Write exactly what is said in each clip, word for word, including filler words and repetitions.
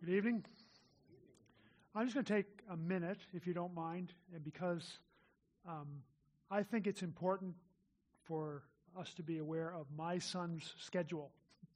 Good evening. I'm just going to take a minute, if you don't mind, and because um, I think it's important for us to be aware of my son's schedule.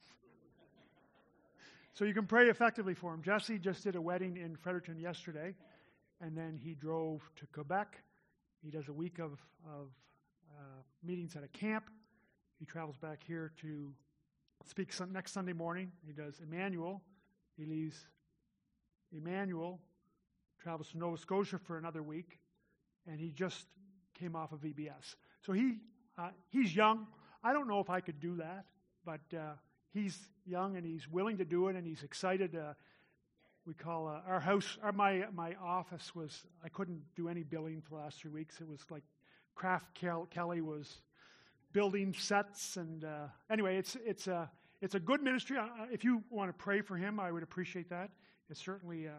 So you can pray effectively for him. Jesse just did a wedding in Fredericton yesterday, and then he drove to Quebec. He does a week of, of uh, meetings at a camp. He travels back here to speak some, next Sunday morning. He does Emmanuel. He leaves Emmanuel, travels to Nova Scotia for another week, and he just came off of V B S. So he uh, he's young. I don't know if I could do that, but uh, he's young and he's willing to do it, and he's excited. Uh, we call uh, our house, our, my my office was, I couldn't do any billing for the last three weeks. It was like Kraft Kel- Kelly was building sets, and uh, anyway, it's it's a it's a good ministry. Uh, if you want to pray for him, I would appreciate that. It's certainly uh,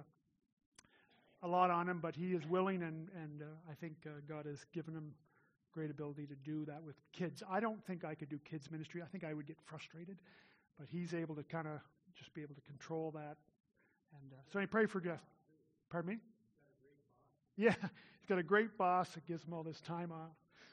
a lot on him, but he is willing, and, and uh, I think uh, God has given him great ability to do that with kids. I don't think I could do kids ministry. I think I would get frustrated, but he's able to kind of just be able to control that. And uh, so I pray for Jeff. Pardon me? Yeah, he's got a great boss that gives him all this time off.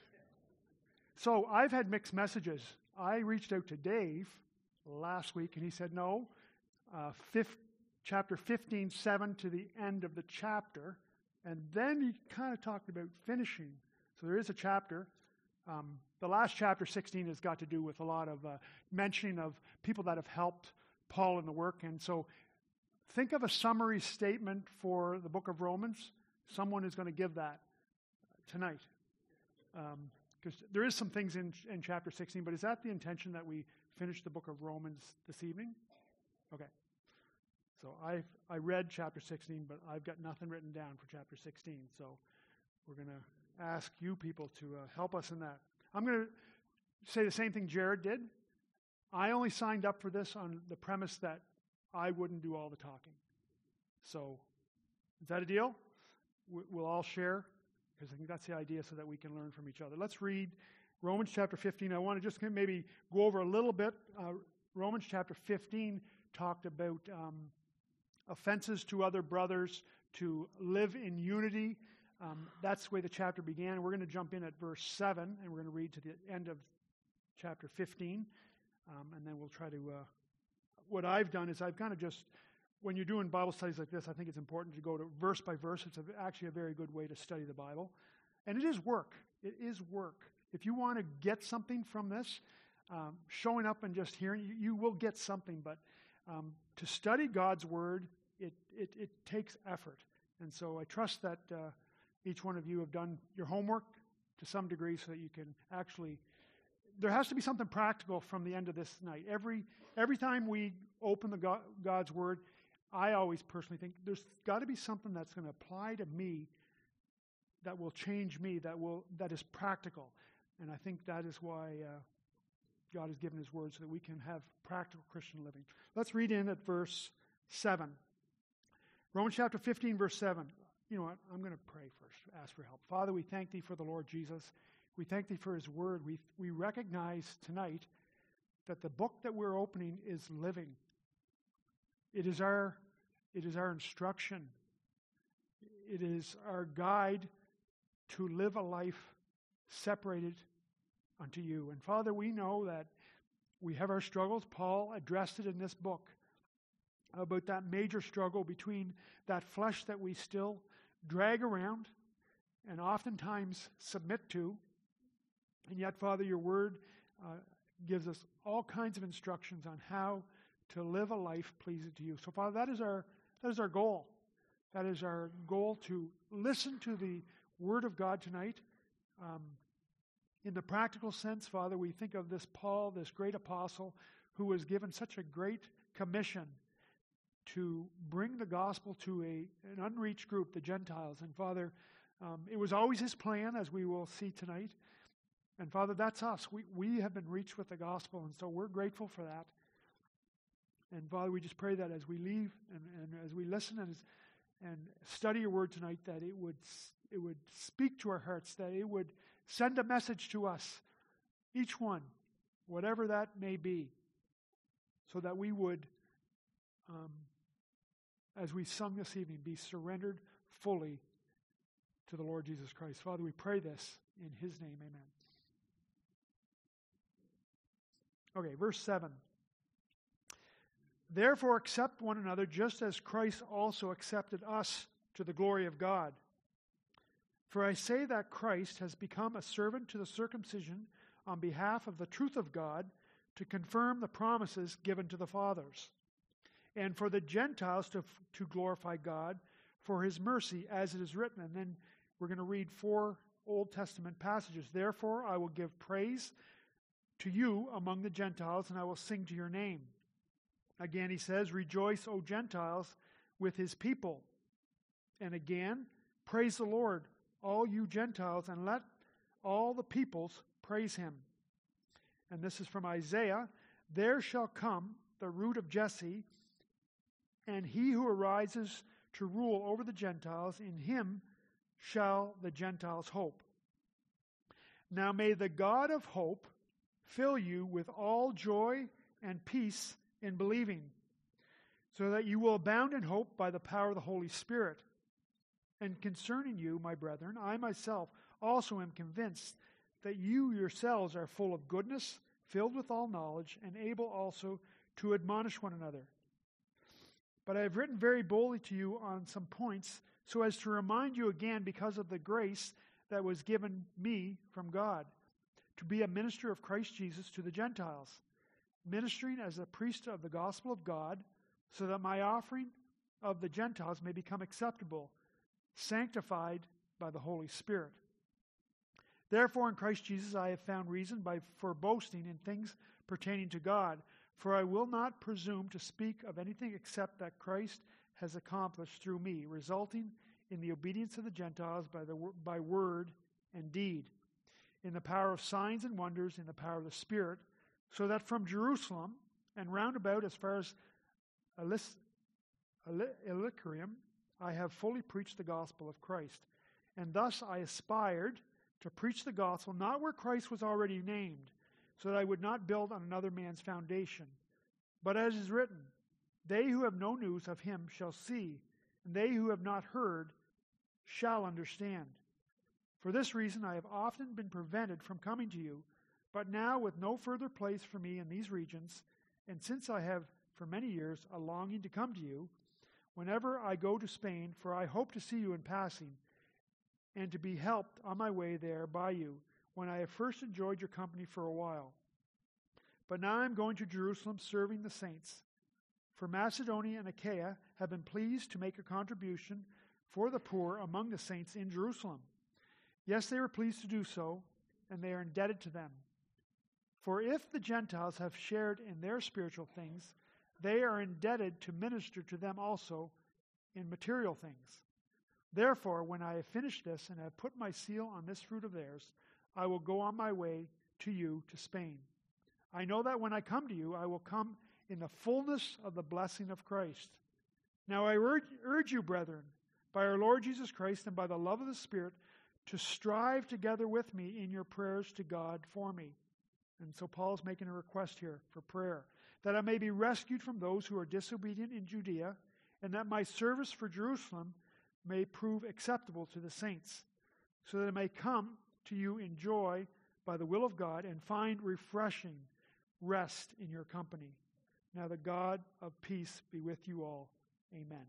So I've had mixed messages. I reached out to Dave last week, and he said, no, uh, fifth, chapter fifteen, seven to the end of the chapter, and then he kind of talked about finishing. So there is a chapter. Um, the last chapter, sixteen, has got to do with a lot of uh, mentioning of people that have helped Paul in the work. And so think of a summary statement for the book of Romans. Someone is going to give that tonight. Because um, there is some things in, in chapter sixteen, but is that the intention that we finish the book of Romans this evening? Okay. So I I read chapter sixteen, but I've got nothing written down for chapter sixteen. So we're going to ask you people to uh, help us in that. I'm going to say the same thing Jared did. I only signed up for this on the premise that I wouldn't do all the talking. So is that a deal? We'll all share, because I think that's the idea, so that we can learn from each other. Let's read Romans chapter fifteen. I want to just maybe go over a little bit. Uh, Romans chapter fifteen talked about um, offenses to other brothers, to live in unity. Um, that's the way the chapter began. We're going to jump in at verse seven, and we're going to read to the end of chapter fifteen, um, and then we'll try to... Uh, what I've done is I've kind of just... When you're doing Bible studies like this, I think it's important to go to verse by verse. It's a, actually a very good way to study the Bible. And it is work. It is work. If you want to get something from this, um, showing up and just hearing, you, you will get something. But um, to study God's Word, it, it, it takes effort. And so I trust that uh, each one of you have done your homework to some degree so that you can actually... There has to be something practical from the end of this night. Every every time we open the God, God's Word, I always personally think there's got to be something that's going to apply to me, that will change me, that will that is practical. And I think that is why uh, God has given His Word, so that we can have practical Christian living. Let's read in at verse seven. Romans chapter fifteen, verse seven. You know what? I'm going to pray first, ask for help. Father, we thank Thee for the Lord Jesus. We thank Thee for His Word. We we recognize tonight that the book that we're opening is living. It is our it is our instruction. It is our guide to live a life separated unto You. And Father, we know that we have our struggles. Paul addressed it in this book about that major struggle between that flesh that we still drag around and oftentimes submit to. And yet, Father, Your Word uh, gives us all kinds of instructions on how to live a life pleasing to You. So, Father, that is our that is our goal. That is our goal, to listen to the Word of God tonight. Um, in the practical sense, Father, we think of this Paul, this great apostle, who was given such a great commission to bring the gospel to a an unreached group, the Gentiles. And Father, um, it was always his plan, as we will see tonight. And Father, that's us. We we have been reached with the gospel, and so we're grateful for that. And Father, we just pray that as we leave and, and as we listen and, and study Your Word tonight, that it would it would speak to our hearts, that it would send a message to us, each one, whatever that may be, so that we would um, as we sung this evening, be surrendered fully to the Lord Jesus Christ. Father, we pray this in his name, amen. Okay, verse seven. Therefore accept one another just as Christ also accepted us to the glory of God. For I say that Christ has become a servant to the circumcision on behalf of the truth of God to confirm the promises given to the fathers, and for the Gentiles to, to glorify God for his mercy, as it is written. And then we're going to read four Old Testament passages. Therefore I will give praise to you among the Gentiles, and I will sing to your name. Again he says, rejoice, O Gentiles, with his people. And again, praise the Lord, all you Gentiles, and let all the peoples praise him. And this is from Isaiah. There shall come the root of Jesse, and he who arises to rule over the Gentiles, in him shall the Gentiles hope. Now may the God of hope fill you with all joy and peace in believing, so that you will abound in hope by the power of the Holy Spirit. And concerning you, my brethren, I myself also am convinced that you yourselves are full of goodness, filled with all knowledge, and able also to admonish one another. But I have written very boldly to you on some points, so as to remind you again, because of the grace that was given me from God, to be a minister of Christ Jesus to the Gentiles, ministering as a priest of the gospel of God, so that my offering of the Gentiles may become acceptable, sanctified by the Holy Spirit. Therefore in Christ Jesus I have found reason by for boasting in things pertaining to God, for I will not presume to speak of anything except that Christ has accomplished through me, resulting in the obedience of the Gentiles by the by word and deed, in the power of signs and wonders, in the power of the Spirit, so that from Jerusalem and round about as far as Illyricum, I have fully preached the gospel of Christ. And thus I aspired to preach the gospel, not where Christ was already named, so that I would not build on another man's foundation. But as is written, they who have no news of him shall see, and they who have not heard shall understand. For this reason I have often been prevented from coming to you, but now with no further place for me in these regions, and since I have for many years a longing to come to you, whenever I go to Spain, for I hope to see you in passing, and to be helped on my way there by you, when I have first enjoyed your company for a while. But now I am going to Jerusalem serving the saints. For Macedonia and Achaia have been pleased to make a contribution for the poor among the saints in Jerusalem. Yes, they were pleased to do so, and they are indebted to them. For if the Gentiles have shared in their spiritual things, they are indebted to minister to them also in material things. Therefore, when I have finished this and have put my seal on this fruit of theirs, I will go on my way to you to Spain. I know that when I come to you, I will come in the fullness of the blessing of Christ. Now I urge, urge you, brethren, by our Lord Jesus Christ and by the love of the Spirit, to strive together with me in your prayers to God for me. And so Paul's making a request here for prayer, that I may be rescued from those who are disobedient in Judea, and that my service for Jerusalem may prove acceptable to the saints, so that I may come to you in joy by the will of God and find refreshing rest in your company. Now the God of peace be with you all. Amen.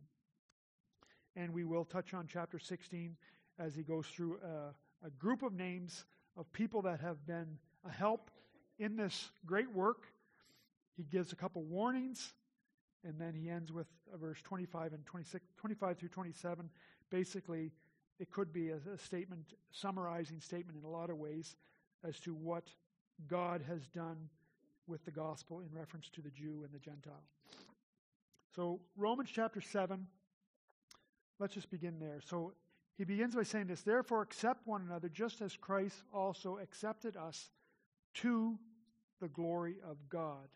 And we will touch on chapter sixteen as he goes through a, a group of names of people that have been a help in this great work. He gives a couple warnings, and then he ends with uh, verse twenty-five and twenty-six, twenty-five through twenty-seven. Basically, it could be a, a statement, summarizing statement in a lot of ways as to what God has done with the gospel in reference to the Jew and the Gentile. So Romans chapter seven, let's just begin there. So he begins by saying this, therefore accept one another just as Christ also accepted us to the glory of God.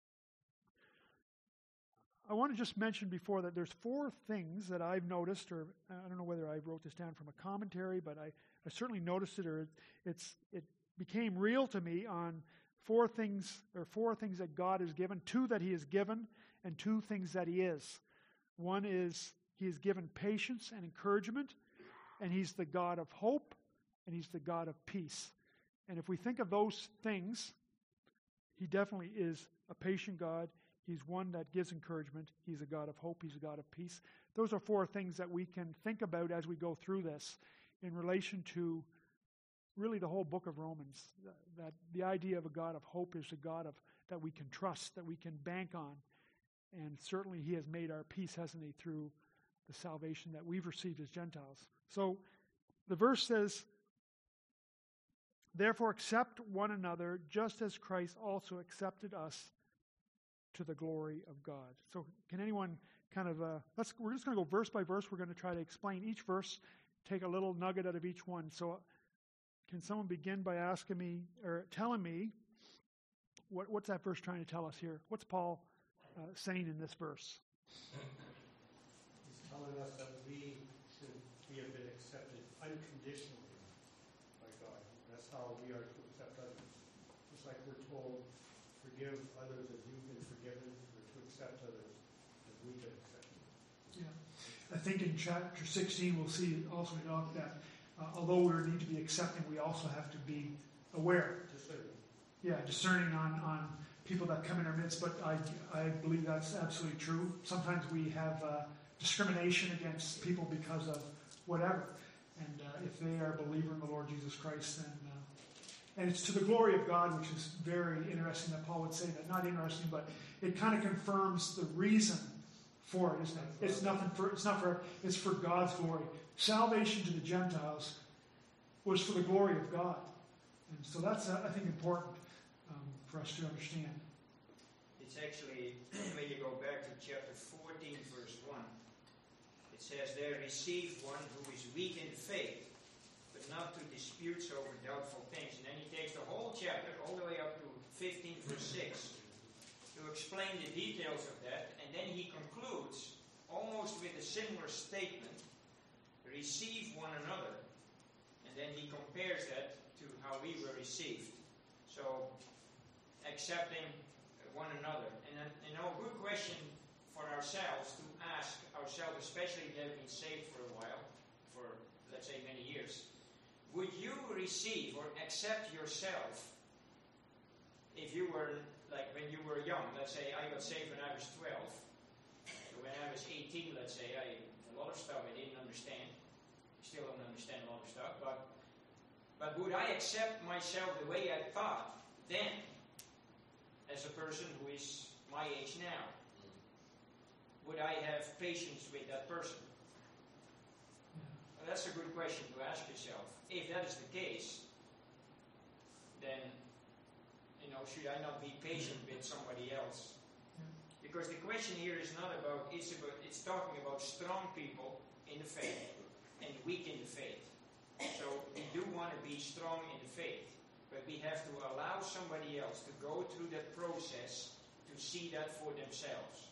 I want to just mention before that there's four things that I've noticed, or I don't know whether I wrote this down from a commentary, but I, I certainly noticed it, or it's it became real to me on four things, or four things that God has given, two that he has given, and two things that he is. One is he has given patience and encouragement, and he's the God of hope, and he's the God of peace. And if we think of those things, he definitely is a patient God. He's one that gives encouragement. He's a God of hope. He's a God of peace. Those are four things that we can think about as we go through this in relation to really the whole book of Romans. That the idea of a God of hope is a God of that we can trust, that we can bank on. And certainly he has made our peace, hasn't he, through the salvation that we've received as Gentiles. So the verse says, therefore accept one another just as Christ also accepted us to the glory of God. So can anyone kind of, uh, let's, we're just going to go verse by verse. We're going to try to explain each verse, take a little nugget out of each one. So can someone begin by asking me, or telling me, what, what's that verse trying to tell us here? What's Paul uh, saying in this verse? He's telling us that we should be a bit accepted unconditionally by God. That's how we are to accept others. Just like we're told, forgive others as you've been forgiven, we're to accept others as we've been accepted. Yeah. I think in chapter sixteen we'll see also that uh, although we need to be accepting, we also have to be aware. Discerning. Yeah, discerning on, on people that come in our midst, but I, I believe that's absolutely true. Sometimes we have uh, discrimination against people because of whatever. And uh, if they are a believer in the Lord Jesus Christ, then uh, and it's to the glory of God, which is very interesting that Paul would say that. Not interesting, but it kind of confirms the reason for it, isn't it? It's nothing for it's not for it's for God's glory. Salvation to the Gentiles was for the glory of God, and so that's uh, I think important um, for us to understand. It's actually when you go back to chapter fourteen, verse one. It says there, receive one who is weak in the faith, but not to disputes over doubtful things. And then he takes the whole chapter, all the way up to fifteen, verse six, to explain the details of that. And then he concludes almost with a similar statement, receive one another. And then he compares that to how we were received. So, accepting one another. And, you know, a good question for ourselves to ask ourselves, especially if they've been saved for a while, for, let's say, many years. Would you receive or accept yourself if you were, like when you were young? Let's say I got saved when I was twelve. So when I was eighteen, let's say, I a lot of stuff I didn't understand. Still don't understand a lot of stuff. But, but would I accept myself the way I thought then as a person who is my age now? Would I have patience with that person? Well, that's a good question to ask yourself. If that is the case, then, you know, should I not be patient with somebody else? Because the question here is not about, it's about, it's talking about strong people in the faith and weak in the faith. So we do want to be strong in the faith, but we have to allow somebody else to go through that process to see that for themselves.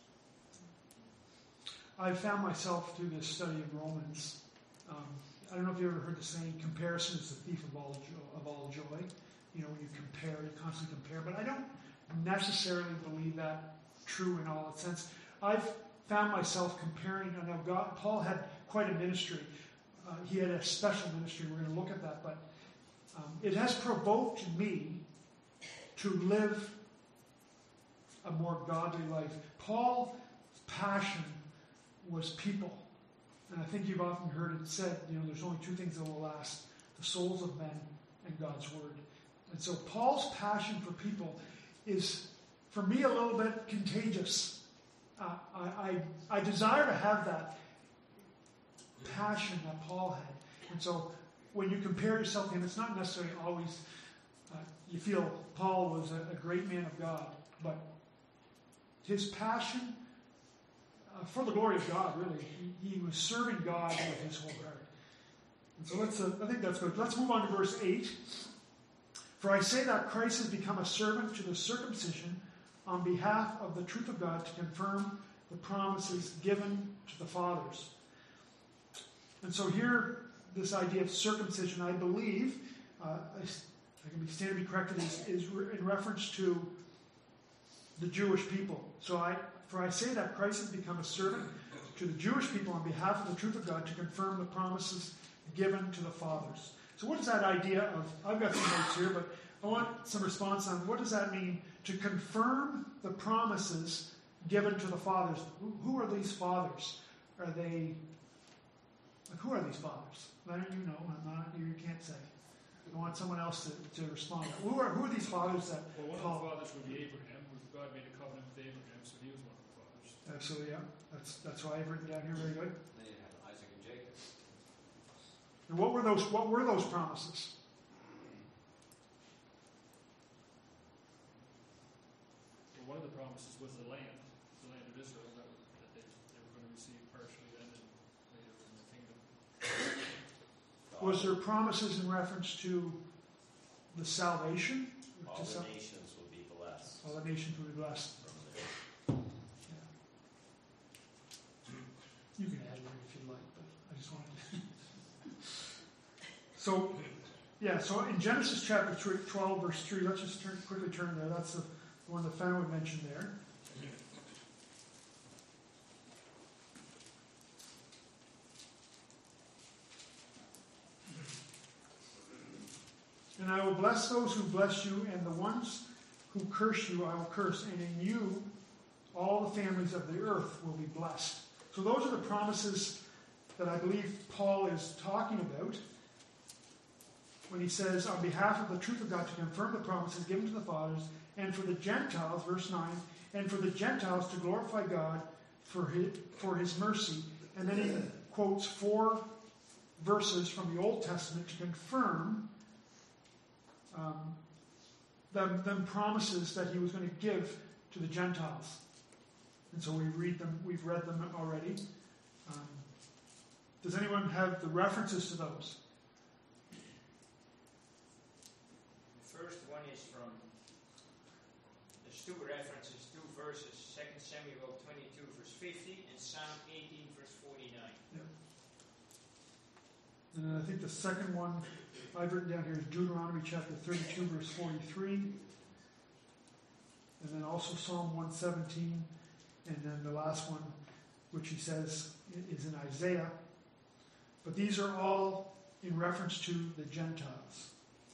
I found myself through this study of Romans. Um, I don't know if you ever heard the saying, comparison is the thief of all, jo- of all joy. You know, when you compare, you constantly compare. But I don't necessarily believe that true in all its sense. I've found myself comparing, I know God, Paul had quite a ministry. Uh, he had a special ministry. We're going to look at that. But um, it has provoked me to live a more godly life. Paul's passion was people. And I think you've often heard it said, you know, there's only two things that will last, the souls of men and God's word. And so Paul's passion for people is, for me, a little bit contagious. Uh, I, I, I desire to have that passion that Paul had. And so when you compare yourself to him, it's not necessarily always, uh, you feel Paul was a, a great man of God, but his passion Uh, for the glory of God, really. He, he was serving God with his whole heart. And so let's, uh, I think that's good. Let's move on to verse eight. For I say that Christ has become a servant to the circumcision on behalf of the truth of God to confirm the promises given to the fathers. And so here, this idea of circumcision, I believe, uh, I, I can be stand to be corrected, is, is re- in reference to the Jewish people. So I For I say that Christ has become a servant to the Jewish people on behalf of the truth of God to confirm the promises given to the fathers. So what is that idea of, I've got some notes here, but I want some response on what does that mean to confirm the promises given to the fathers? Who, who are these fathers? Are they, like, who are these fathers? I don't, you know, I'm not, you can't say. I want someone else to, to respond. Who are, who are these fathers that Well, one Paul, of the fathers would be Abraham, who God made a covenant with Abraham, so he was one of the fathers. absolutely, yeah. That's, that's why I've written down here, very good. Then you have Isaac and Jacob. And what were those, what were those promises? Well, one of the promises was the land, the land of Israel, that, that they, they were going to receive partially then and later in the kingdom. Was there promises in reference to the salvation? All To the sal- nations will be blessed all the nations will be blessed. from there. Yeah. You can add it if you like, but I just wanted to. So, yeah, so in Genesis chapter three, twelve, verse three, let's just turn, quickly turn there. That's the, the one that Fan would mention there. And I will bless those who bless you, and the ones who curse you I will curse, and in you all the families of the earth will be blessed. So those are the promises that I believe Paul is talking about when he says, on behalf of the truth of God, to confirm the promises given to the fathers, and for the Gentiles, verse nine, and for the Gentiles to glorify God for his, for his mercy. And then he quotes four verses from the Old Testament to confirm um, them, them promises that he was going to give to the Gentiles. And so we read them, we've read them already. Um, does anyone have the references to those? The first one is from, there's two references, two verses, Second Samuel twenty-two, verse fifty, and Psalm eighteen, verse forty-nine. And then I think the second one I've written down here is Deuteronomy chapter thirty-two, verse forty-three. And then also Psalm one seventeen. And then the last one, which he says is in Isaiah. But these are all in reference to the Gentiles.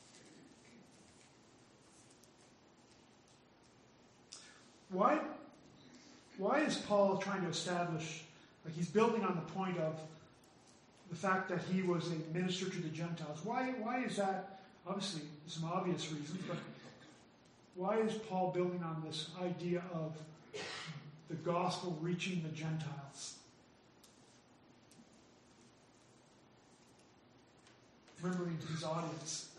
Why, why is Paul trying to establish, like he's building on the point of the fact that he was a minister to the Gentiles? Why, why is that? Obviously, some obvious reasons, but why is Paul building on this idea of the gospel reaching the Gentiles? Remembering his audience.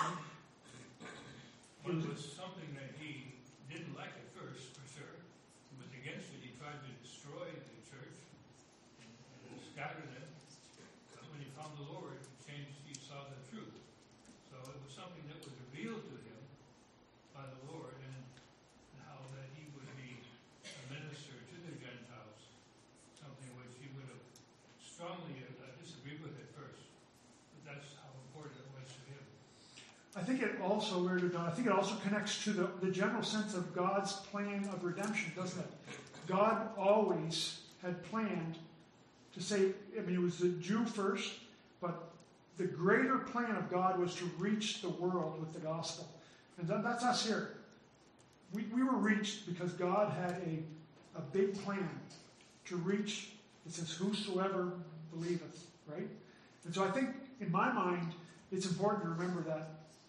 Well, it was something that he didn't like at first, for sure. He was against it. He tried to destroy the church and scatter them. But when he found the Lord, he changed, he saw the truth. So it was something that was revealed to him by the Lord, and how that he would be a minister to the Gentiles, something which he would have strongly uh, disagreed with at first. But that's how important it was to him. I think it also, where to I think it also connects to the, the general sense of God's plan of redemption, doesn't it? God always had planned to save, I mean, it was the Jew first, but the greater plan of God was to reach the world with the gospel. And that, that's us here. We, we were reached because God had a, a big plan to reach, it says, whosoever believeth, right? And so I think, in my mind, it's important to remember that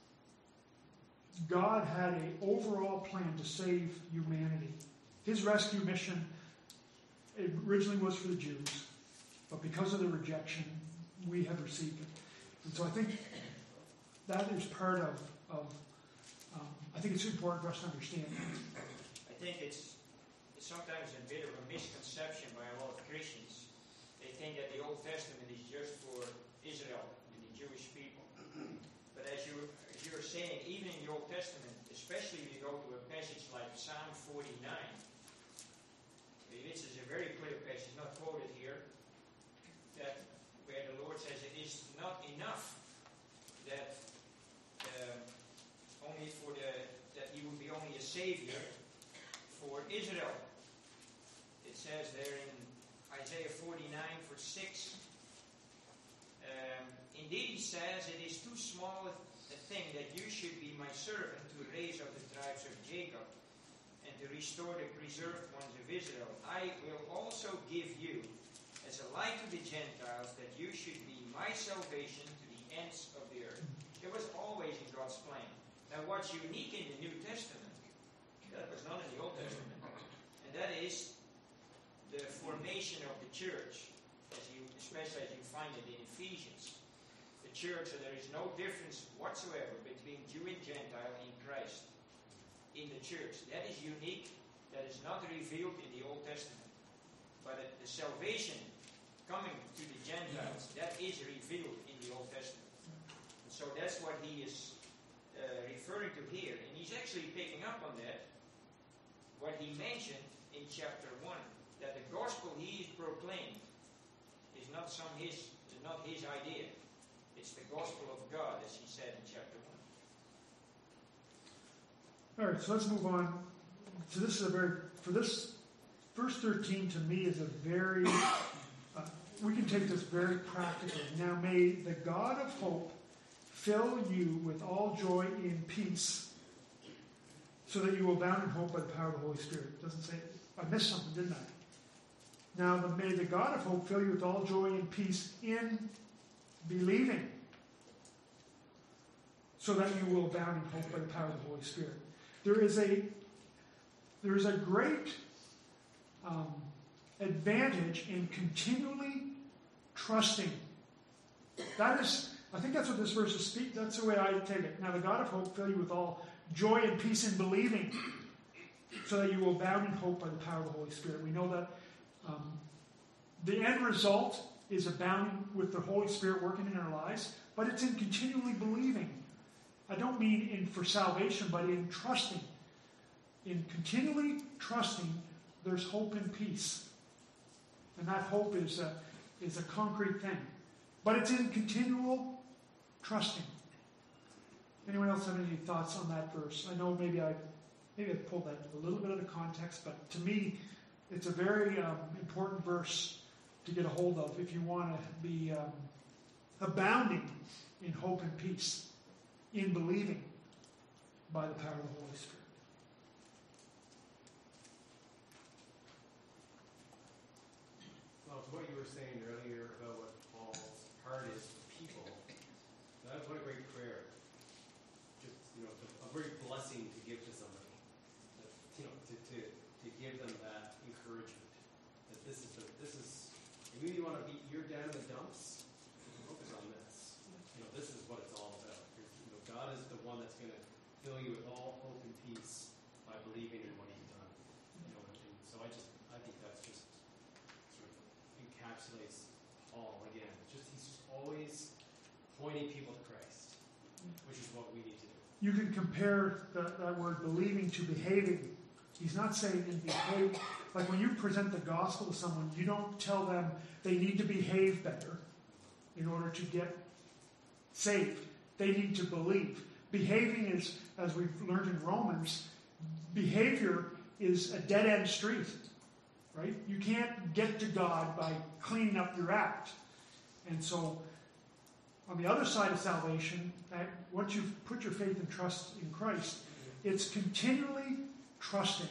God had an overall plan to save humanity. His rescue mission originally was for the Jews, but because of the rejection, we have received it. And so I think that is part of, of um, I think it's important for us to understand. I think it's, it's sometimes a bit of a misconception by a lot of Christians. They think that the Old Testament is just for Israel and the Jewish people. But as you as you're saying, even in the Old Testament, especially if you go to a passage like Psalm forty-nine, this is a very clear passage, not quoted here, that where the Lord says it is not enough that uh, only for the that He would be only a savior for Israel. It says there in Isaiah forty. nine, verse six. Um, Indeed, he says, it is too small a thing that you should be my servant to raise up the tribes of Jacob and to restore the preserved ones of Israel. I will also give you as a light to the Gentiles, that you should be my salvation to the ends of the earth. It was always in God's plan. Now, what's unique in the New Testament, that was not in the Old Testament, and that is the formation of the church, as you, especially as you find it in Ephesians. The church, so there is no difference whatsoever between Jew and Gentile in Christ, in the church. That is unique. That is not revealed in the Old Testament. But the salvation coming to the Gentiles, that is revealed in the Old Testament. And so that's what he is uh, referring to here. And he's actually picking up on that, what he mentioned in chapter one, that the gospel he is proclaimed is not some his, is not his idea. It's the gospel of God, as he said in chapter one. All right, so let's move on. So this is a very, for this, verse thirteen to me is a very, uh, we can take this very practically. Now may the God of hope fill you with all joy in peace, so that you will abound in hope by the power of the Holy Spirit. It doesn't say, I missed something, didn't I? Now may the God of hope fill you with all joy and peace in believing, so that you will abound in hope by the power of the Holy Spirit. There is a there is a great um, advantage in continually trusting. That is, I think that's what this verse is speak. That's the way I take it. Now the God of hope fill you with all joy and peace in believing, so that you will abound in hope by the power of the Holy Spirit. We know that um, the end result is abounding with the Holy Spirit working in our lives, but it's in continually believing. I don't mean in for salvation, but in trusting. In continually trusting, there's hope and peace. And that hope is a, is a concrete thing. But it's in continual trusting. Anyone else have any thoughts on that verse? I know maybe I maybe I pulled that a little bit out of context, but to me, it's a very um, important verse to get a hold of if you want to be um, abounding in hope and peace, in believing by the power of the Holy Spirit. Well, to what you were saying earlier about what Paul's heart is for people, that what a great prayer. Just, you know, a great blessing to give to somebody. That, you know, to, to, to give them that encouragement. That this is the, this is, if you want to be, you're down in the dumps, focus on this. You know, this is what it's all about. You're, you know, God is the one that's going to fill you with all hope and peace by believing in what He's done. You know, and so I just, I think that's just sort of encapsulates Paul again. It's just he's just always pointing people to Christ, which is what we need to do. You can compare that, that word believing to behaving. He's not saying in behave. Like when you present the gospel to someone, you don't tell them they need to behave better in order to get saved. They need to believe. Behaving is, as we've learned in Romans, behavior is a dead-end street, right? You can't get to God by cleaning up your act. And so, on the other side of salvation, that once you've put your faith and trust in Christ, it's continually trusting.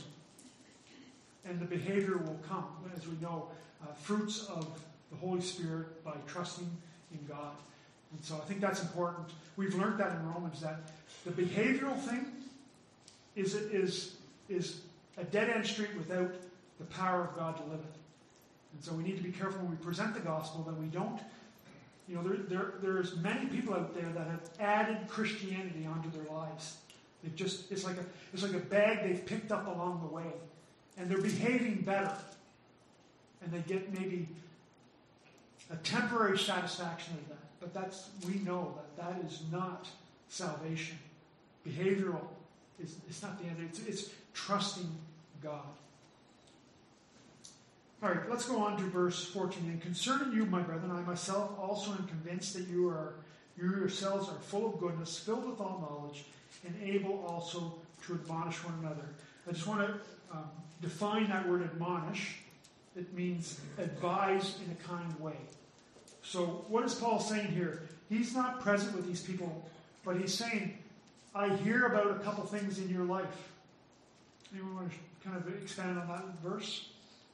And the behavior will come, as we know, uh, fruits of the Holy Spirit by trusting in God. And so I think that's important. We've learned that in Romans, that the behavioral thing is, is, is a dead-end street without the power of God to live it. And so we need to be careful when we present the gospel that we don't, you know, there, there, there's many people out there that have added Christianity onto their lives. They've just, it's like a, it's like a bag they've picked up along the way. And they're behaving better. And they get maybe a temporary satisfaction of that. But that's, we know that that is not salvation. Behavioral is it's not the end. It's, it's trusting God. All right, let's go on to verse fourteen. And concerning you, my brethren, I myself also am convinced that you are you yourselves are full of goodness, filled with all knowledge, and able also to admonish one another. I just want to um, define that word admonish. It means advise in a kind way. So what is Paul saying here? He's not present with these people, but he's saying, I hear about a couple things in your life. Anyone want to kind of expand on that verse?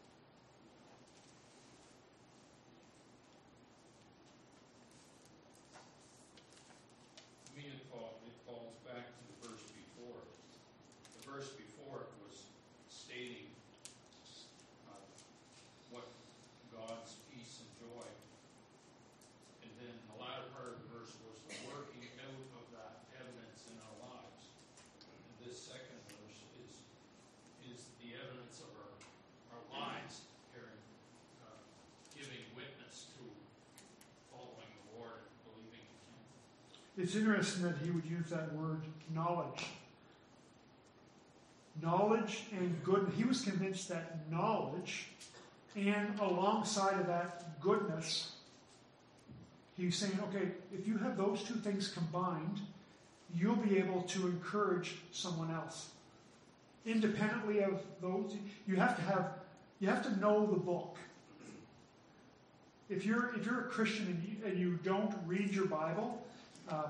To me, it falls, it falls back to the verse before. The verse before was stating uh, what God's peace and joy. And then the latter part of the verse was the working out of that evidence in our lives. And this second verse is is the evidence of our, our lives carrying, uh, giving witness to following the Lord, believing in Him. It's interesting that he would use that word knowledge. Knowledge and good. He was convinced that knowledge and alongside of that goodness, he's saying, okay, if you have those two things combined, you'll be able to encourage someone else. Independently of those, you have to have, you have to know the book. If you're if you're a Christian and you, and you don't read your Bible, um,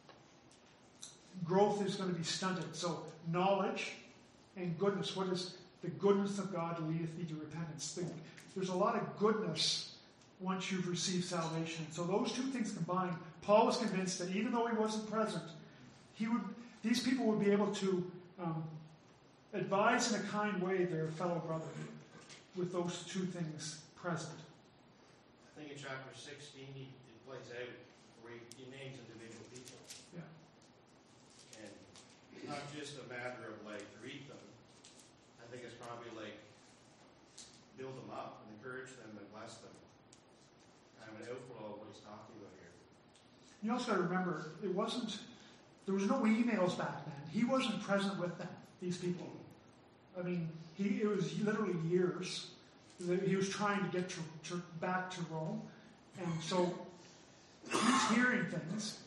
growth is going to be stunted. So knowledge and goodness. What is the goodness of God leadeth thee to repentance? The, there's a lot of goodness once you've received salvation. So those two things combined, Paul was convinced that even though he wasn't present, he would these people would be able to um, advise in a kind way their fellow brother with those two things present. I think in chapter sixteen, he, it plays out where he, he names individual people. Yeah. And it's not just a matter of like greet them. I think it's probably like build them up and encourage them and bless them. I'm an outflow of what he's talking about here. You also got to remember, it wasn't, there was no emails back then. He wasn't present with them, these people. I mean, he it was literally years that he was trying to get to, to, back to Rome. And so he's hearing things.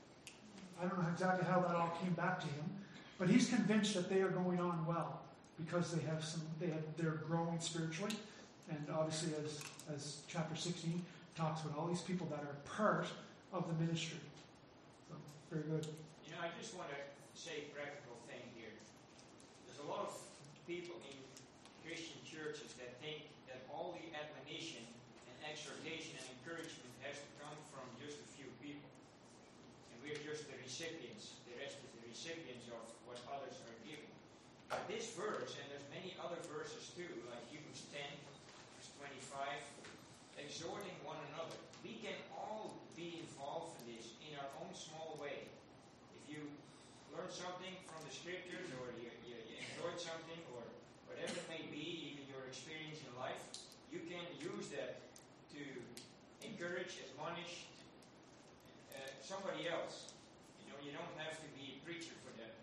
I don't know exactly how that all came back to him, but he's convinced that they are going on well because they have some, they have, they're growing spiritually. And obviously, as, as chapter sixteen talks about all these people that are part of the ministry. So, very good. You know, I just want to say a practical thing here. There's a lot of people in Christian churches that think that all the admonition and exhortation and encouragement has to come from just a few people. And we're just the recipients. The rest is the recipients of what others are giving. But this verse, and there's many other verses too, like Hebrews ten, verse twenty-five, exhorting one another. We can all be involved in this in our own small way. If you learn something from the scriptures, or you, you, you enjoyed something, or whatever it may be, even your experience in life, you can use that to encourage, admonish uh, somebody else. You know, you don't have to be a preacher for that.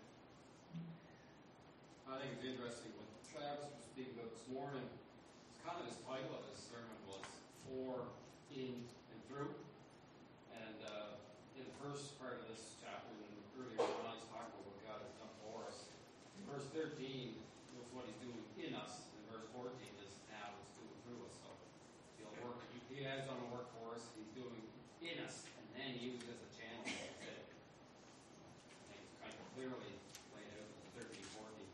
I think it's interesting what Travis was speaking about this morning. It's kind of his title of his sermon was For, In, and Through. And uh, in the first part of this chapter, and earlier on, he's talking about what God has done for us. In verse thirteen was what he's doing in us. And verse fourteen is now what's doing through us. So he'll work. He, he has done the work for us. He's doing in us, and then he uses it as a channel. Like I said, I think it's kind of clearly laid out in thirteen, fourteen.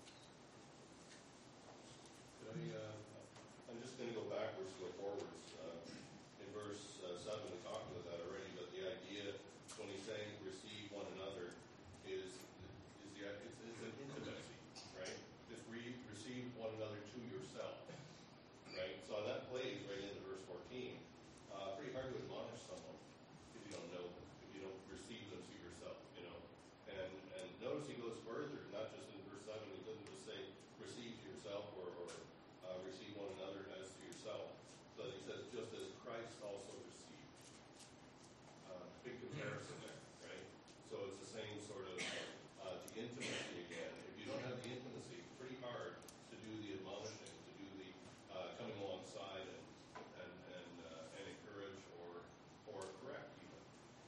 Could I, uh, I'm just going to go backwards, go forwards. Uh, in verse uh, seven, we talked about that already, but the idea when he's saying receive one another is is the it's, it's an intimacy, right? Just re- receive one another to yourself, right? So that plays right into verse fourteen. Uh, pretty hard to admonish someone if you don't know them, if you don't receive them to yourself, you know. And and notice he goes further, not just in verse seven. He doesn't just say receive to yourself or, or uh, receive one another as to yourself. But he says just as Christ also received. Uh, big comparison there, right? So it's the same sort of uh, the intimacy again. If you don't have the intimacy, it's pretty hard to do the admonishing, to do the uh, coming alongside and and and, uh, and encourage or or correct even.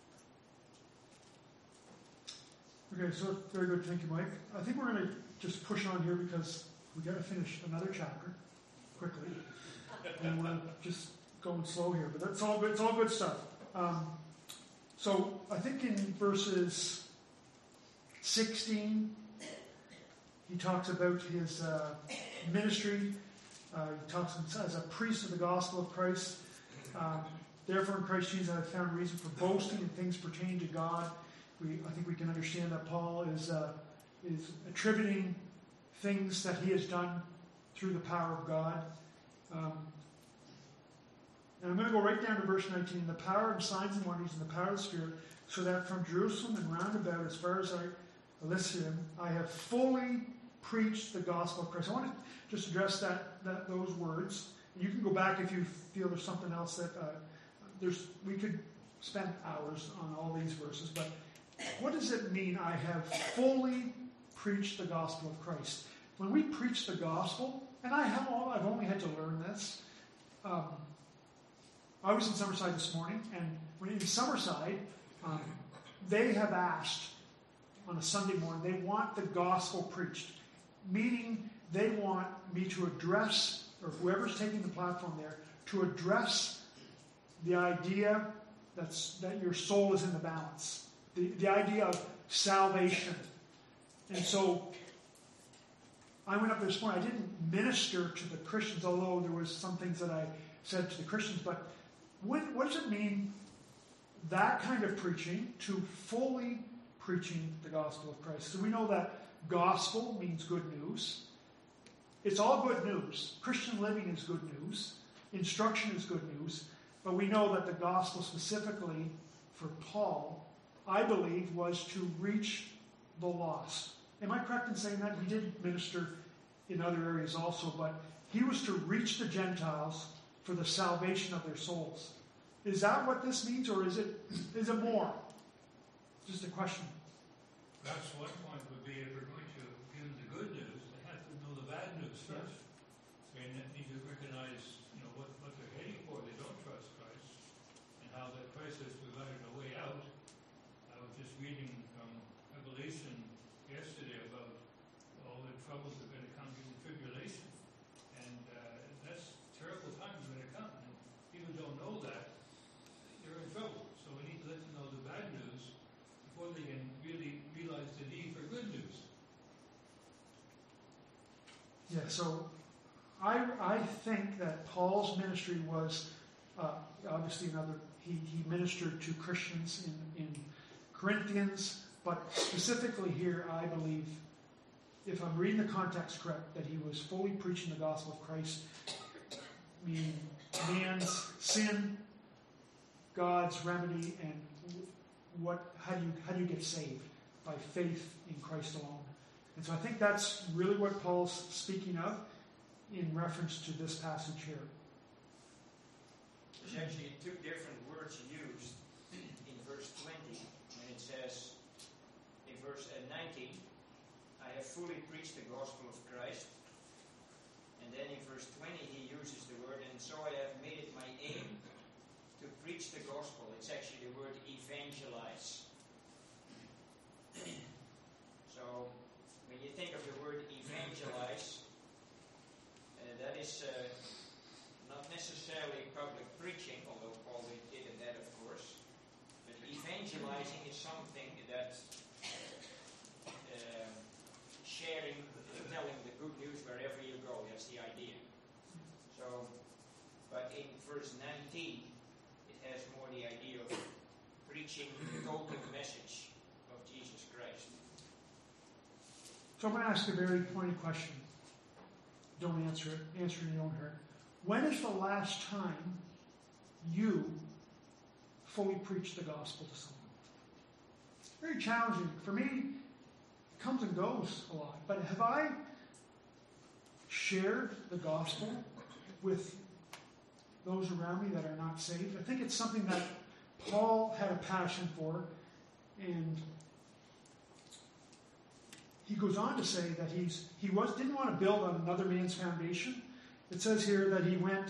Okay, so very good. Thank you, Mike. I think we're going to just push on here because we got to finish another chapter quickly. and we're just going slow here, but that's all good. It's all good stuff. Um, so I think in verses sixteen, he talks about his uh, ministry. Uh, he talks as a priest of the gospel of Christ. Um, Therefore, in Christ Jesus, I have found reason for boasting in things pertaining to God. We, I think we can understand that Paul is uh, is attributing things that he has done through the power of God. Um, and I'm going to go right down to verse nineteen. The power and signs and wonders and the power of the Spirit, so that from Jerusalem and round about, as far as I listed him, I have fully preached the gospel of Christ. I want to just address that, that those words. You can go back if you feel there's something else that... Uh, There's, we could spend hours on all these verses, but what does it mean, I have fully preached the gospel of Christ? When we preach the gospel, and I have all, I've only had to learn this. Um, I was in Summerside this morning, and when in Summerside, um, they have asked on a Sunday morning, they want the gospel preached, meaning they want me to address, or whoever's taking the platform there, to address the idea that's, that your soul is in the balance. The, the idea of salvation. And so, I went up this morning. I didn't minister to the Christians, although there was some things that I said to the Christians. But what, what does it mean, that kind of preaching, to fully preaching the gospel of Christ? So we know that gospel means good news. It's all good news. Christian living is good news. Instruction is good news. But we know that the gospel specifically for Paul, I believe, was to reach the lost. Am I correct in saying that? He did minister in other areas also, but he was to reach the Gentiles for the salvation of their souls. Is that what this means, or is it is it more? Just a question. Perhaps one point would be, if we're going to give them the good news, they have to know the bad news first. They need to recognize, you know, what, what they're heading for. They don't trust Christ, and how that Christ has provided a way out. I was just reading from Revelation yesterday about all the troubles that are going to come in the tribulation, and uh, that's terrible times are going to come. And people don't know that, they're in trouble. So we need to let them know the bad news before they can really realize the need for good news. Yeah, so I I think that Paul's ministry was uh, obviously another. He he ministered to Christians in in Corinthians, but specifically here, I believe, if I'm reading the context correct, that he was fully preaching the gospel of Christ, meaning man's sin, God's remedy, and what how do you how do you get saved? By faith in Christ alone. And so I think that's really what Paul's speaking of in reference to this passage here. There's actually two different words used in verse twenty, when it says, in verse nineteen, I have fully preached the gospel of Christ. And then in verse twenty he uses the word, and so I have made it my aim to preach the gospel. It's actually the word evangelize. So, when you think of the word evangelize, uh, that is uh, not necessarily public preaching, although Paul did that, of course. But evangelizing is something that uh, sharing, telling the good news wherever you go. That's the idea. So, but in verse nineteen, it has more the idea of preaching the golden message of Jesus Christ. So I'm going to ask a very pointed question. Don't answer it. Answer in your own heart. When is the last time you fully preached the gospel to someone? It's very challenging. For me, it comes and goes a lot. But have I shared the gospel with those around me that are not saved? I think it's something that Paul had a passion for, and he goes on to say that he's he was didn't want to build on another man's foundation. It says here that he went,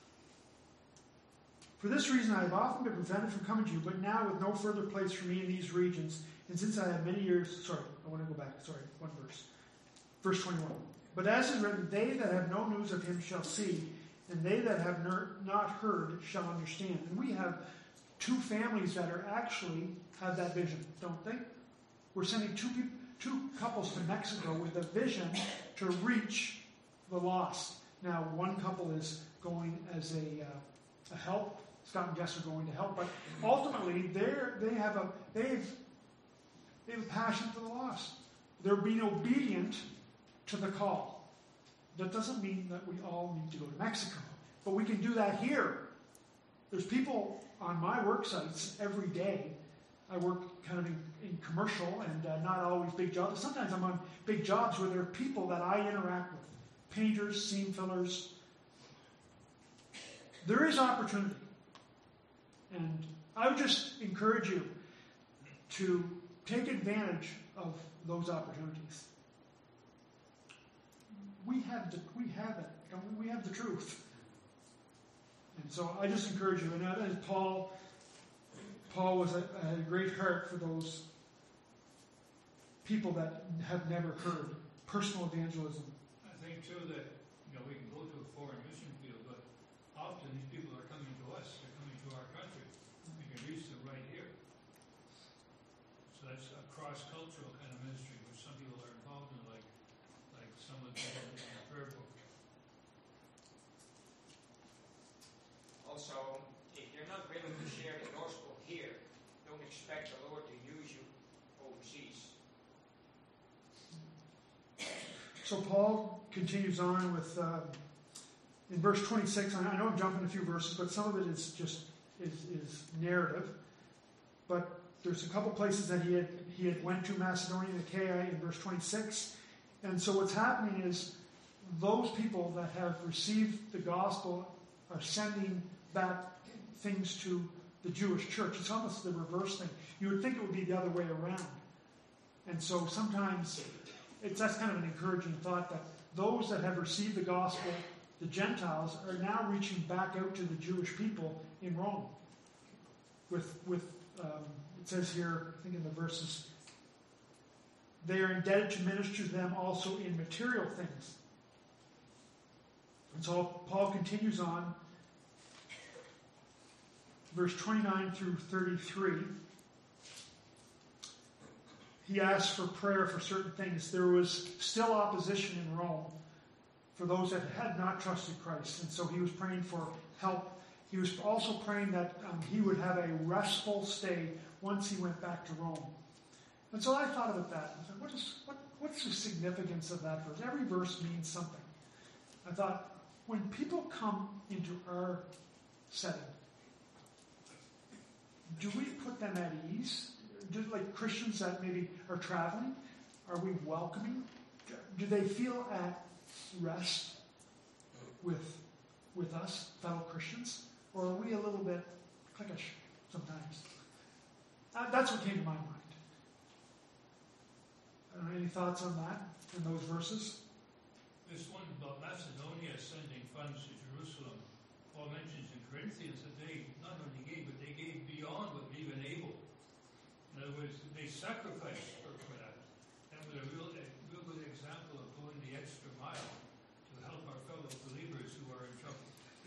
for this reason I have often been prevented from coming to you, but now with no further place for me in these regions, and since I have many years, sorry, I want to go back, sorry, one verse. Verse twenty-one. But as is written, they that have no news of him shall see, and they that have ner- not heard shall understand. And we have two families that are actually have that vision, don't they? We're sending two people, two couples to Mexico with a vision to reach the lost. Now, one couple is going as a, uh, a help. Scott and Jess are going to help, but ultimately, they're they have a they've they have a passion for the lost. They're being obedient to the call. That doesn't mean that we all need to go to Mexico, but we can do that here. There's people on my work sites every day. I work kind of in, in commercial and uh, not always big jobs. Sometimes I'm on big jobs where there are people that I interact with. Painters, seam fillers. There is opportunity. And I would just encourage you to take advantage of those opportunities. We have the, we have it. Don't we? We have the truth. And so I just encourage you. And as Paul, Paul was a, had a great heart for those people that have never heard. Personal evangelism. I think too that, you know, we can go to a foreign mission field, but often these people are coming to us. They're coming to our country. We can reach them right here. So that's a cross-cultural kind of ministry, which some people are involved in, like like some of the people in the prayer book. Also, if you're not willing to share the gospel here, don't expect the Lord to use you overseas. So Paul continues on with, um, in verse twenty-six, I know I'm jumping a few verses, but some of it is just is, is narrative. But there's a couple places that he had he had went to Macedonia and Achaia in verse twenty-six. And so what's happening is those people that have received the gospel are sending back things to the Jewish church. It's almost the reverse thing. You would think it would be the other way around. And so sometimes it's that's kind of an encouraging thought that those that have received the gospel, the Gentiles, are now reaching back out to the Jewish people in Rome. With with um, it says here, I think in the verses, they are indebted to minister to them also in material things. And so Paul continues on, verse twenty-nine through thirty-three. He asked for prayer for certain things. There was still opposition in Rome for those that had not trusted Christ. And so he was praying for help. He was also praying that um, he would have a restful stay once he went back to Rome. And so I thought about that. I thought, what is, what, what's the significance of that verse? Every verse means something. I thought, when people come into our setting, do we put them at ease? Do, like Christians that maybe are traveling, are we welcoming? Do they feel at rest with with us, fellow Christians? Or are we a little bit cliquish sometimes? Uh, that's what came to my mind. Uh, any thoughts on that, in those verses? This one about Macedonia sending funds to Jerusalem, Paul mentions in Corinthians that they not only gave, but they gave beyond what we even able. In other words, they sacrificed for, for that. That was a real, a real good example of going the extra mile to help our fellow believers who are in trouble.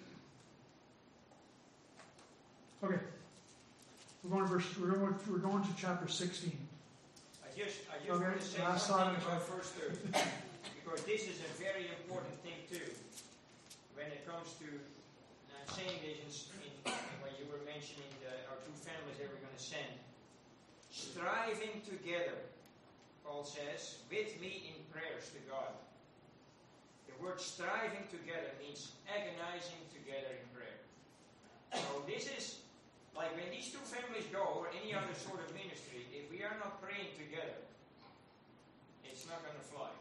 Okay. We're going to verse. We're going. We're going to chapter sixteen. I just, I just Okay, want to say last one thing thought. about First thirty, because this is a very important thing too. When it comes to uh, saying this, in, in, when you were mentioning the, our two families that we're going to send, striving together, Paul says, with me in prayers to God. The word striving together means agonizing together in prayer. So this is like when these two families go, or any other sort of ministry, if we are not praying together, it's not going to fly.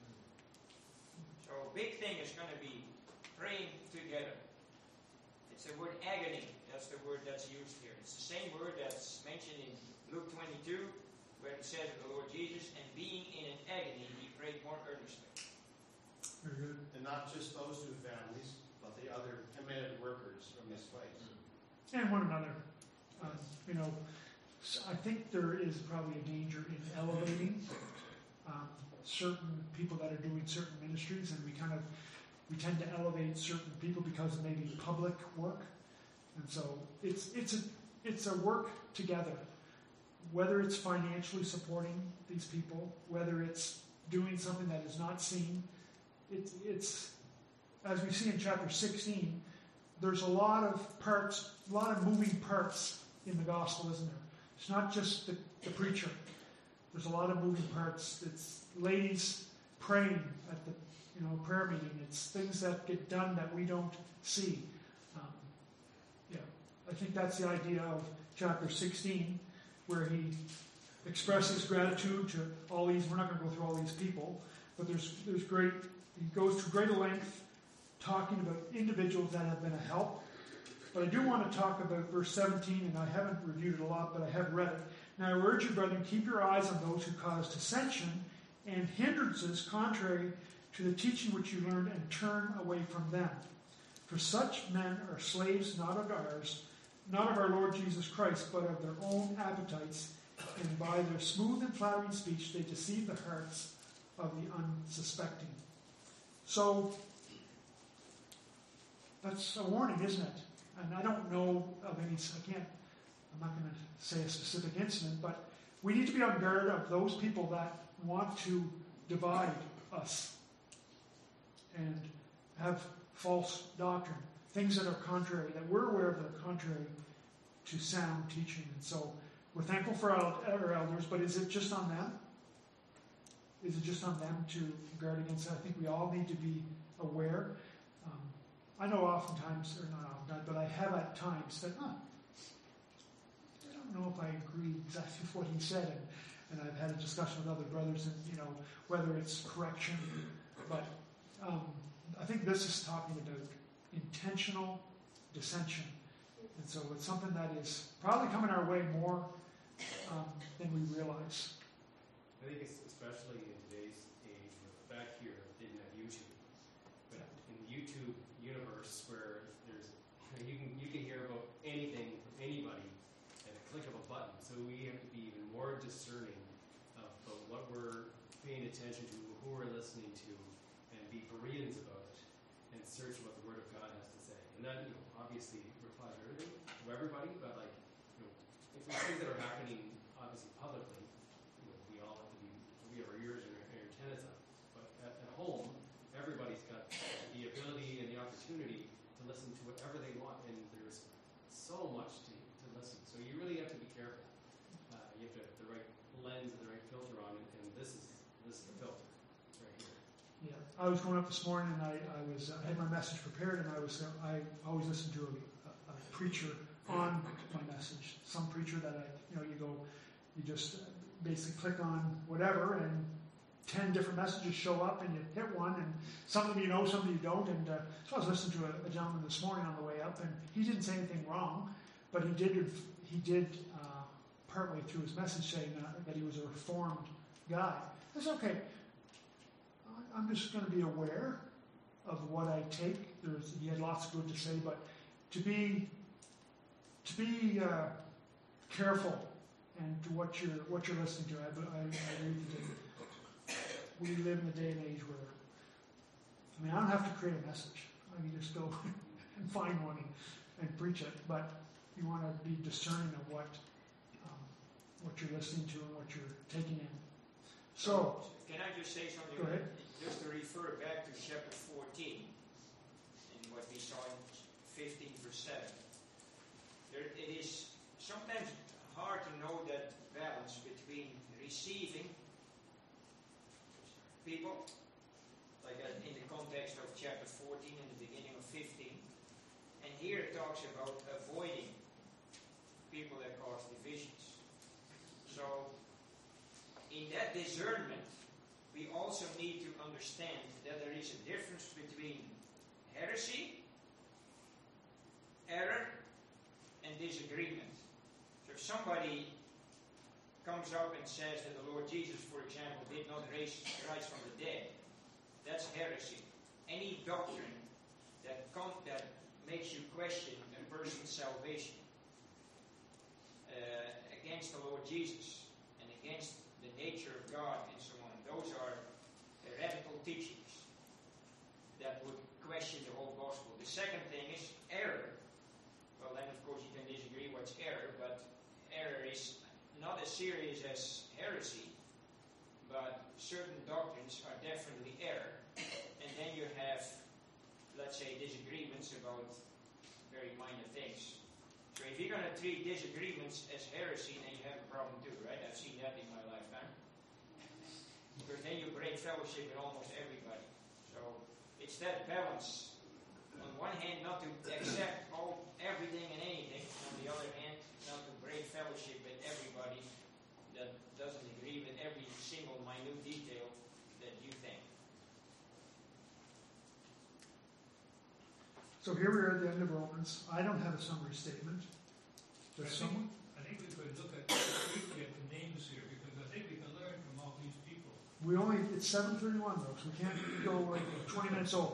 So a big thing is going to be praying together. It's the word agony. That's the word that's used here. It's the same word that's mentioned in Luke twenty-two, where it says of the Lord Jesus, and being in an agony, he prayed more earnestly. Very good. And not just those two families, but the other committed workers from this place. And one another. Uh, you know, I think there is probably a danger in elevating um, certain people that are doing certain ministries, and we kind of we tend to elevate certain people because of maybe public work. And so it's it's a it's a work together. Whether it's financially supporting these people, whether it's doing something that is not seen, it's it's as we see in chapter sixteen, there's a lot of parts, a lot of moving parts in the gospel, isn't there? It's not just the, the preacher. There's a lot of moving parts. It's ladies praying at the you know prayer meeting. It's things that get done that we don't see. Um, yeah, I think that's the idea of chapter sixteen, where he expresses gratitude to all these. We're not going to go through all these people, but there's there's great. He goes to greater length talking about individuals that have been a help. But I do want to talk about verse seventeen, and I haven't reviewed it a lot, but I have read it. Now I urge you, brethren, keep your eyes on those who cause dissension and hindrances contrary to the teaching which you learned, and turn away from them. For such men are slaves not of ours, not of our Lord Jesus Christ, but of their own appetites, and by their smooth and flattering speech they deceive the hearts of the unsuspecting. So, that's a warning, isn't it? And I don't know of any, I can't, I'm not going to say a specific incident, but we need to be on guard of those people that want to divide us and have false doctrine, things that are contrary, that we're aware of that are contrary to sound teaching. And so we're thankful for our, our elders, but is it just on them? Is it just on them to guard against it? I think we all need to be aware. Um, I know oftentimes, or not oftentimes, but I have at times said, huh, I don't know if I agree exactly with what he said. And, and I've had a discussion with other brothers, and you know, whether it's correction. But um, I think this is talking about intentional dissension. And so it's something that is probably coming our way more um, than we realize. I think it's especially in today's age, with back here, didn't have YouTube. But in the YouTube universe, where there's, you know, you can you can hear about anything from anybody at a click of a button. So we have to be even more discerning about what we're paying attention to, who we're listening to, and be Bereans about it, and search what the Word of God has to say. And that, you know, obviously replies to everything, to everybody, but like, you know, if there's things that are happening, obviously publicly, you know, we all have to be, we have our ears and our, our antennas up. But at, at home, everybody's got the ability and the opportunity to listen to whatever they want, and there's so much to, to listen. So you really have to be careful. Uh, you have to have the right lens and the right filter on it, and this is this is the filter right here. Yeah, I was going up this morning, and I, I was I had my message prepared, and I was uh, I always listen to a, a, a preacher on my message. Some preacher that I you know you go you just basically click on whatever, and ten different messages show up, and you hit one, and some of them you know, some of them you don't. And uh, so I was listening to a, a gentleman this morning on the way up, and he didn't say anything wrong, but he did he did uh, partway through his message saying uh, that he was a reformed guy. That's okay. I'm just going to be aware of what I take. There's, he had lots of good to say, but to be to be uh, careful and to what you're what you're listening to. I, I, I really do. We live in a day and age where, I mean, I don't have to create a message. I can just go and find one and, and preach it. But you want to be discerning of what um, what you're listening to and what you're taking in. So, can I just say something? Go ahead. Just to refer back to chapter fourteen and what we saw in fifteen verse seven. There, it is sometimes hard to know that balance between receiving people, like in the context of chapter fourteen and the beginning of fifteen, and here it talks about avoiding people that cause divisions. So, in that discernment, we also need to understand that there is a difference between heresy, error, and disagreement. So if somebody comes up and says that the Lord Jesus, for example, did not raise rise from the dead, that's heresy. Any doctrine that com- that makes you question a person's salvation uh, against the Lord Jesus and against the nature of God and so on, those are heretical teachings that would what's error, but error is not as serious as heresy, but certain doctrines are definitely error. And then you have, let's say, disagreements about very minor things. So if you're going to treat disagreements as heresy, then you have a problem too, right? I've seen that in my lifetime. Because then you break fellowship with almost everybody. So it's that balance. On one hand, not to accept all everything and anything. On the other hand, not to break fellowship with everybody that doesn't agree with every single minute detail that you think. So here we are at the end of Romans. I don't have a summary statement. I Does think, someone? I think we could look at briefly at the names here, because I think we can learn from all these people. We only, it's seven thirty-one though, so we can't go like twenty minutes over.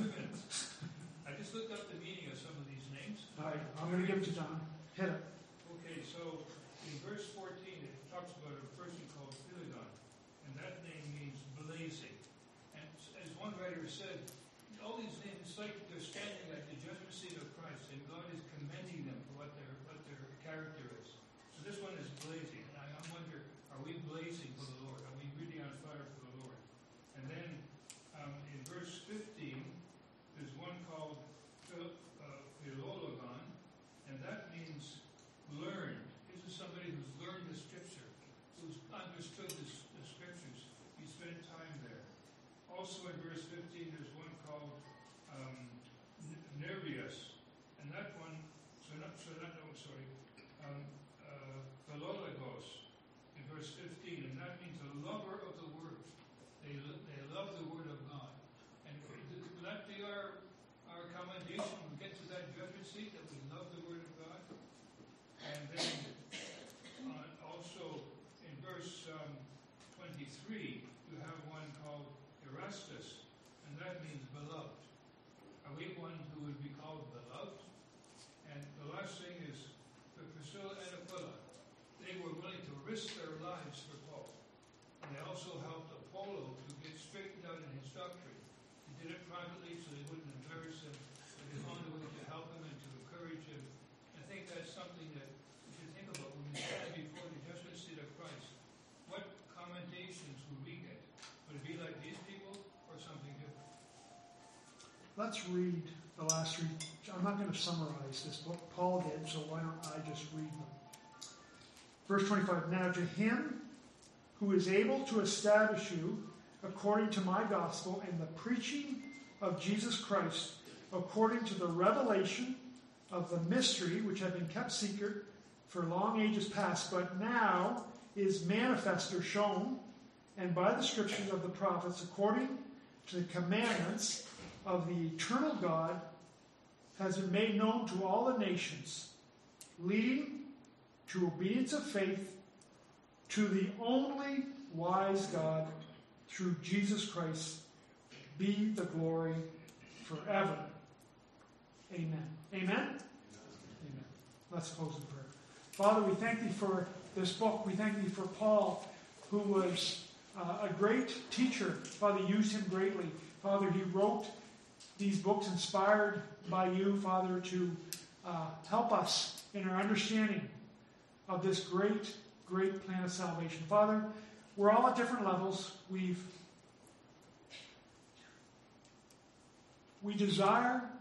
I just looked up the meaning of some of these names. All right, I'm going to give it to John. Hit it. Okay, so in verse fourteen, it talks about a person called Philegon, and that name means blazing. And as one writer said, all these names, it's like they're standing at the judgment seat of Christ, and God is commending them for what their what their character is. So this one is blazing, and I, I wonder, are we blazing for the Lord? Are we really on fire for the Lord? And then um, in verse fifteen, there's one called Phil, uh, Philologon, and that means learned. This is somebody who's learned the Scripture, who's understood the, the Scriptures. He spent time there. Also in verse fifteen, there's one called um, Nervius, and that one, so not, so not, no, sorry, um, uh, Philologos in verse fifteen, and that means a lover of the Word. They, they love the Word of God. And will that be our, our commendation when we get to that judgment seat, that we love the Word of God? And then uh, also in verse um, twenty-three, you have one called Erastus, and that means beloved. Are we one who would be called beloved? And the last thing is the Priscilla and Aquila. They were willing to risk their lives for Paul. And they also helped Apollo to get straightened out in his doctrine. They did it privately so they wouldn't embarrass him, but they found a way to help him and to encourage him. I think that's something that we should think about when we stand before the judgment seat of Christ. What commendations would we get? Would it be like these people or something different? Let's read the last three. I'm not going to summarize this book. Paul did, so why don't I just read them? Verse twenty-five, now to him who is able to establish you according to my gospel and the preaching of Jesus Christ, according to the revelation of the mystery which had been kept secret for long ages past, but now is manifest or shown, and by the scriptures of the prophets, according to the commandments of the eternal God, has been made known to all the nations, leading to obedience of faith to the only wise God, through Jesus Christ, be the glory forever. Amen. Amen? Amen. Let's close in prayer. Father, we thank thee for this book. We thank thee for Paul, who was uh, a great teacher. Father, used him greatly. Father, he wrote these books inspired by you, Father, to uh, help us in our understanding of this great, great plan of salvation. Father, we're all at different levels. We've we desire